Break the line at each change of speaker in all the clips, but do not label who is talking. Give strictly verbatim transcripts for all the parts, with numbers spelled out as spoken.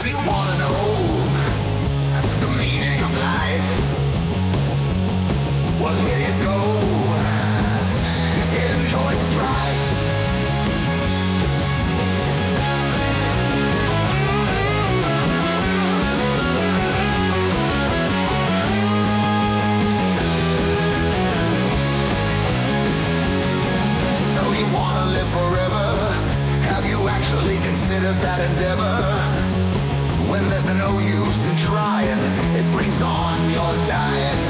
Do you wanna know the meaning of life? Well, here you go. Enjoy strife. So you wanna live forever? Have you actually considered that endeavor? When there's no use in trying, it brings on your dying.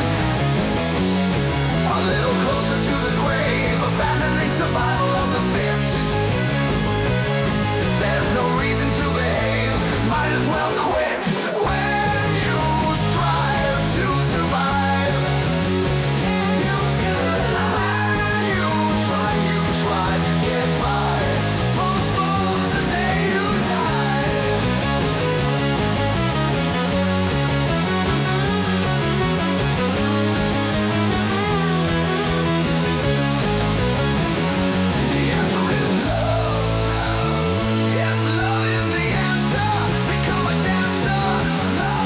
A little closer to the grave, abandoning survival of the fit. There's no reason to behave, might as well quit. When you strive to survive, you feel alive. You try, you try to get by. Postpone's the day you die. The answer is love. Yes, love is the answer. Become a dancer of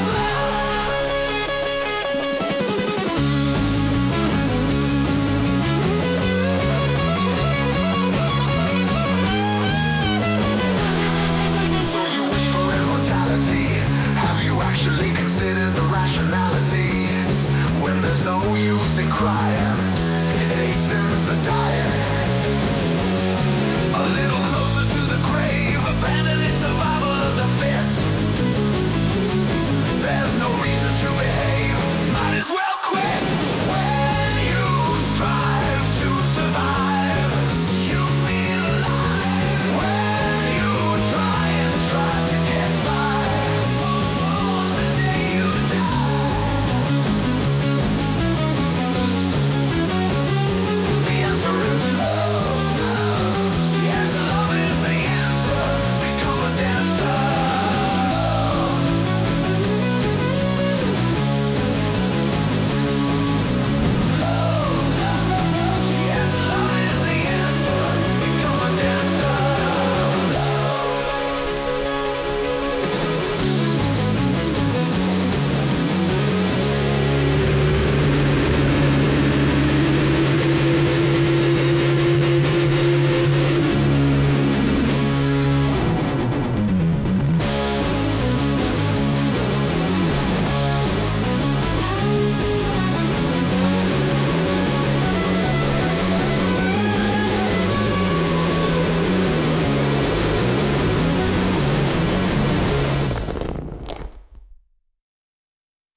So you wish for immortality. Have you actually considered the rationality? When there's no use in crying,